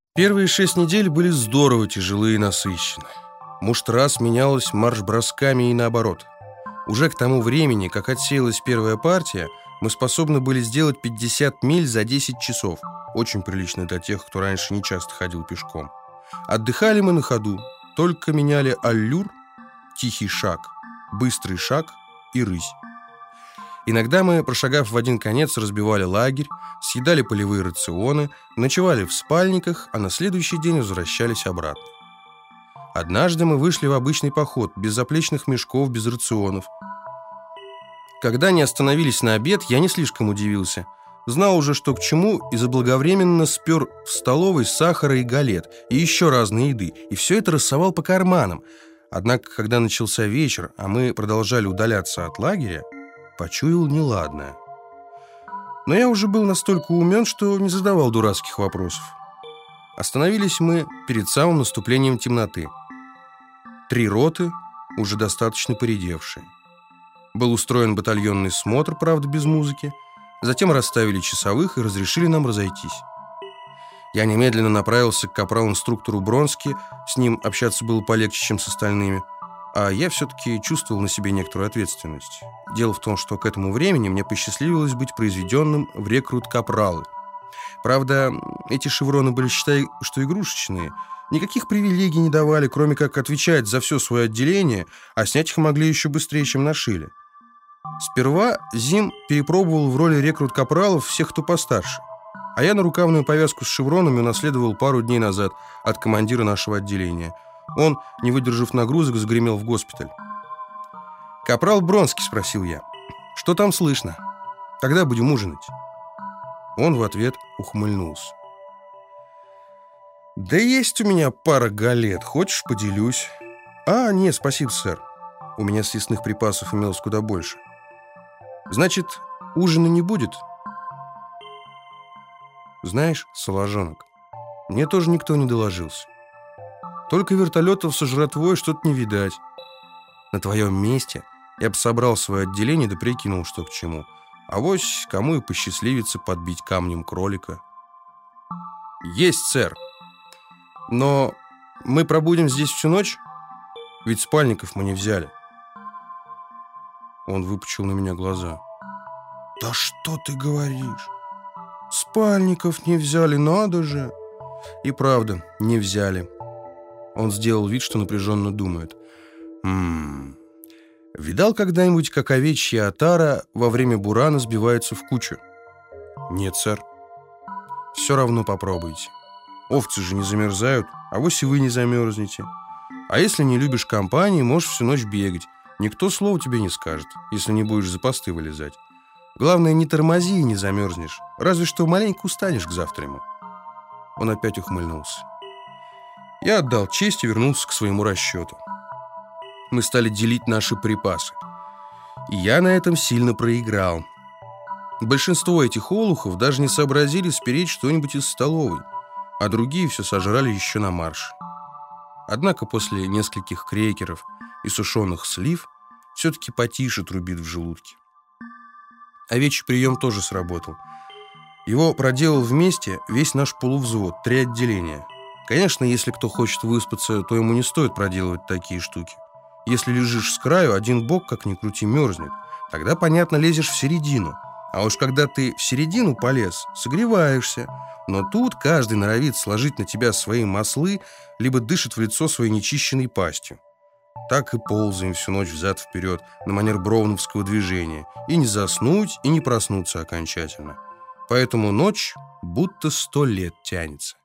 Первые 6 недель были здорово тяжелые и насыщенны. Муштра сменялась марш-бросками и наоборот. Уже к тому времени, как отсеялась первая партия, мы способны были сделать 50 миль за 10 часов. Очень прилично для тех, кто раньше не часто ходил пешком. Отдыхали мы на ходу, только меняли аллюр, тихий шаг, быстрый шаг и рысь. Иногда мы, прошагав в один конец, разбивали лагерь, съедали полевые рационы, ночевали в спальниках, а на следующий день возвращались обратно. Однажды мы вышли в обычный поход, без заплечных мешков, без рационов. Когда не остановились на обед, я не слишком удивился. Знал уже, что к чему, и заблаговременно спер в столовой сахара и галет, и еще разной еды, и все это рассовал по карманам. Однако, когда начался вечер, а мы продолжали удаляться от лагеря, почуял неладное. Но я уже был настолько умен, что не задавал дурацких вопросов. Остановились мы перед самым наступлением темноты. 3 роты, уже достаточно поредевшие. Был устроен батальонный смотр, правда, без музыки. Затем расставили часовых и разрешили нам разойтись. Я немедленно направился к капрал-инструктору Бронски. С ним общаться было полегче, чем с остальными. А я все-таки чувствовал на себе некоторую ответственность. Дело в том, что к этому времени мне посчастливилось быть произведенным в рекрут-капралы. Правда, эти шевроны были, считай, что игрушечные. Никаких привилегий не давали, кроме как отвечать за все свое отделение, а снять их могли еще быстрее, чем нашили. Сперва Зим перепробовал в роли рекрут-капралов всех, кто постарше. А я нарукавную повязку с шевронами унаследовал пару дней назад от командира нашего отделения. Он, не выдержав нагрузок, загремел в госпиталь. «Капрал Бронский», — спросил я, — «что там слышно? Когда будем ужинать?» Он в ответ ухмыльнулся. «Да есть у меня пара галет. Хочешь, поделюсь?» «А, нет, спасибо, сэр. У меня съестных припасов имелось куда больше». «Значит, ужина не будет?» «Знаешь, соложонок, мне тоже никто не доложился. Только вертолетов со жратвой что-то не видать. На твоем месте я бы собрал свое отделение да прикинул, что к чему. Авось кому и посчастливится подбить камнем кролика». «Есть, сэр. Но мы пробудем здесь всю ночь? Ведь спальников мы не взяли». Он выпучил на меня глаза. «Да что ты говоришь? Спальников не взяли, надо же!» И правда, не взяли. Он сделал вид, что напряженно думает. Видал когда-нибудь, как овечья отара во время бурана сбивается в кучу? Нет, сэр. Все равно попробуйте. Овцы же не замерзают, а вось и вы не замерзнете. А если не любишь компании, можешь всю ночь бегать. Никто слова тебе не скажет, если не будешь за посты вылезать. Главное, не тормози и не замерзнешь. Разве что маленько устанешь к завтраму. Он опять ухмыльнулся. Я отдал честь и вернулся к своему расчету. Мы стали делить наши припасы. И я на этом сильно проиграл. Большинство этих олухов даже не сообразили спереть что-нибудь из столовой, а другие все сожрали еще на марше. Однако после нескольких крекеров и сушеных слив все-таки потише трубит в желудке. Овечий прием тоже сработал. Его проделал вместе весь наш полувзвод, 3 отделения. Конечно, если кто хочет выспаться, то ему не стоит проделывать такие штуки. Если лежишь с краю, один бок, как ни крути, мерзнет. Тогда, понятно, лезешь в середину. А уж когда ты в середину полез, согреваешься. Но тут каждый норовит сложить на тебя свои маслы, либо дышит в лицо своей нечищенной пастью. Так и ползаем всю ночь взад-вперед на манер броуновского движения. И не заснуть, и не проснуться окончательно. Поэтому ночь будто 100 лет тянется.